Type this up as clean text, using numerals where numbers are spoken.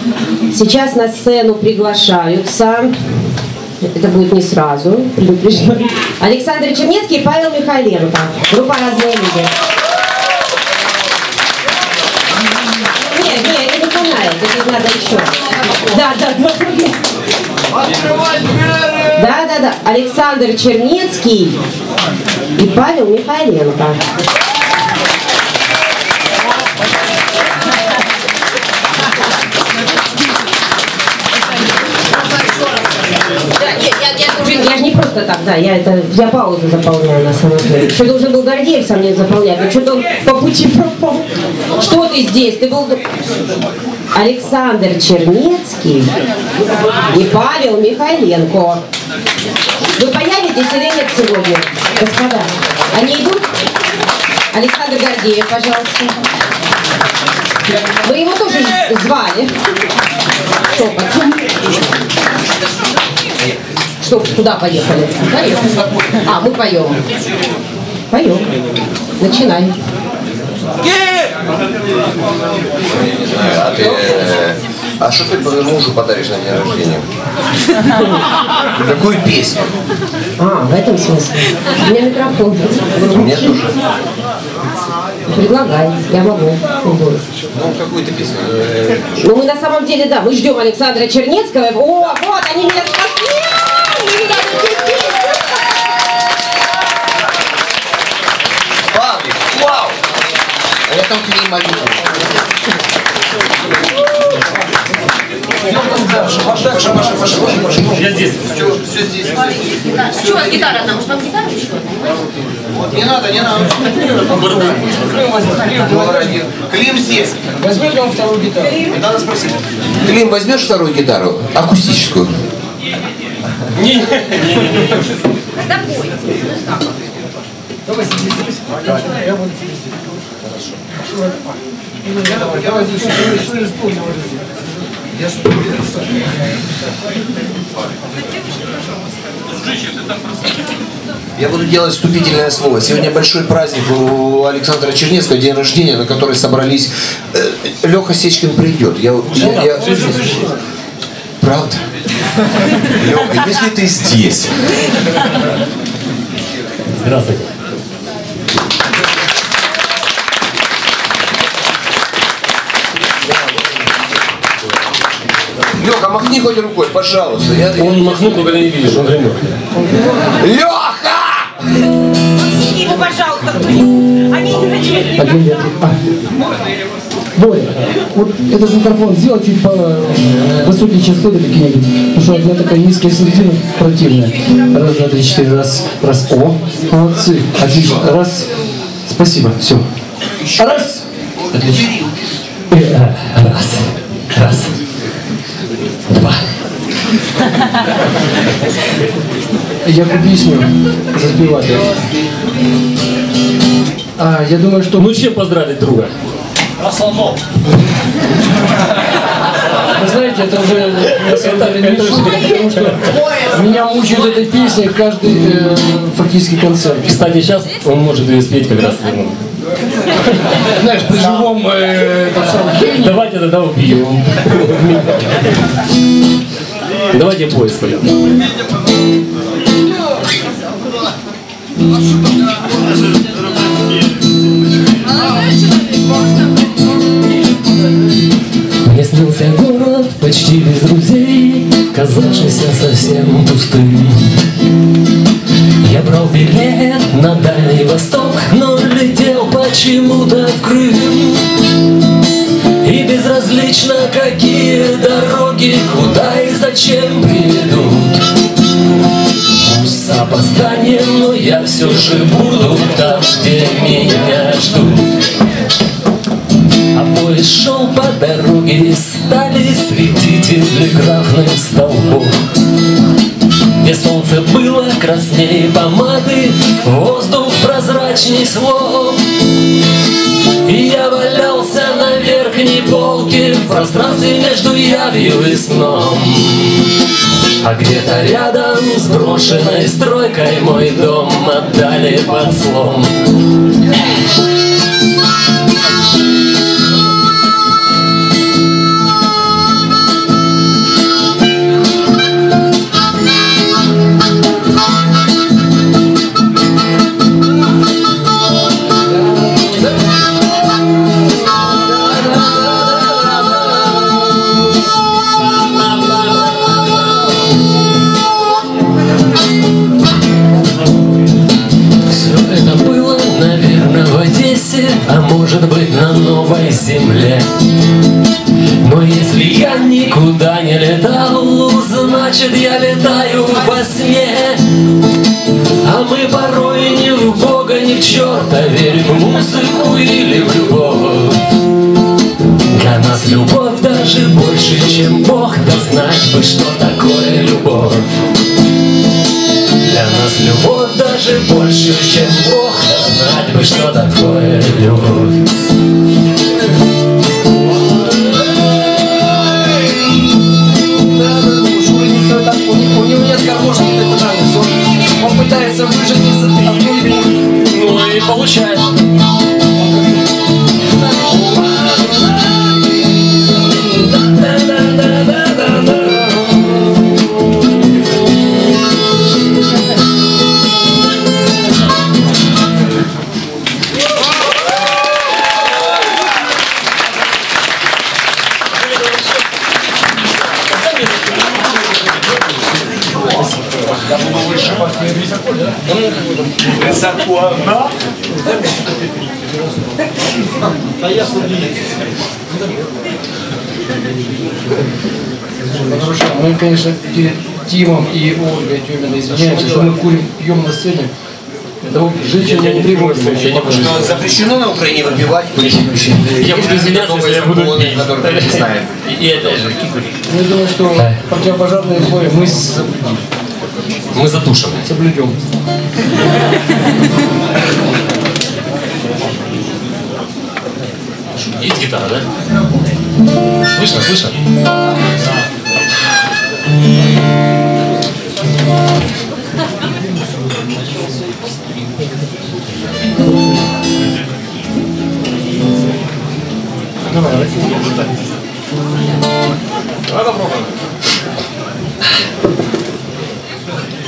Сейчас на сцену приглашаются, это будет не сразу, предупреждаю, Александр Чернецкий и Павел Михайленко. Группа «Разные люди». Нет, это не канает, это надо еще. Да. Да. Александр Чернецкий и Павел Михайленко. Я же не просто так, да, я паузу заполняю на самом деле. Что должен был Гордеев со мной заполнять, но что-то он по пути пропал. Что ты здесь? Ты был Александр Чернецкий и Павел Михайленко. Вы появитесь или нет сегодня, господа? Они идут? Александр Гордеев, пожалуйста. Вы его тоже звали? Шепотом. Что, куда поехали? А, мы поем. Поем. Начинаем. А что ты мужу подаришь на день рождения? Какую песню? А, в этом смысле. У меня микрофон. Мне тоже. Предлагай, я могу. Ну, какую-то песню. Ну, мы на самом деле, да, мы ждем Александра Чернецкого. О, вот, они меня спасли! Вау! А я там к ней молюсь. Я здесь. Все здесь. Что у вас гитара? Нам может вам гитару еще? Не надо. Клим здесь. Возьмешь вам вторую гитару? Надо спросить. Клим, возьмешь вторую гитару? Акустическую. Не. Когда пойте? Давай сиди здесь. Я буду здесь. Хорошо. Я возьму стул. Я стул. Я буду делать вступительное слово. Сегодня большой праздник у Александра Чернецкого, день рождения, на который собрались... Леха Сечкин придет. Правда? Леха, если ты здесь... Здравствуйте. Леха, махни хоть рукой, пожалуйста. Он махнул, когда не видишь, он ремонт. Леха! Махните ему, пожалуйста, кто-нибудь. Они не начали. Боря, вот этот микрофон сделай чуть по высокие частоты какие-нибудь, потому что одна такая низкая середина противная. Раз, два, три, четыре, раз. О, молодцы, отлично. Раз, спасибо, все. Раз. Отлично. Раз. Два. Я песню заспеваю. Я думаю, что... Ну чем поздравить друга? Вы знаете, это уже на самом деле не шутка, потому что меня мучает этой песней каждый фактически концерт. Кстати, сейчас он может ее спеть как раз. Знаешь, при живом гении. Давайте тогда убьем. Давайте поезд споем. Мне снился город почти без друзей, казавшийся совсем пустым. Я брал билет на Дальний Восток, но летел почему-то в Крым. И безразлично, какие дороги, куда и зачем приведут. Пусть с опозданием, но я все же буду там, где меня ждут. А поезд шел по дороге, и стали светить телеграфных столбов, где солнце было краснее помады, воздух прозрачней слов. И я валялся на верхней полке в пространстве между явью и сном. А где-то рядом с брошенной стройкой мой дом отдали под слом. Если я никуда не летал, значит я летаю во сне. А мы порой ни в Бога, ни в черта верим в музыку или в любовь. Для нас любовь даже больше, чем Бог, да знать бы, что такое любовь. Для нас любовь даже больше, чем Бог, да знать бы, что такое любовь. У него нет гармошки, это нравится. Он пытается выжить из этой. Ну и получается. Высоко она. Мы, конечно, перед Тимом и Ольгой Тюминой извиняемся, что мы курим, пьем на сцене. Это женщина не приводит. Что запрещено на Украине выпивать, курить. Я буду извиняться, если я буду пить. Которые мы не знаем. И опять же, Я думаю, что противопожарные условия мы соблюдем. мы затушим. Соблюдем. Есть гитара, да? Слышно, слышно? Давай попробуем.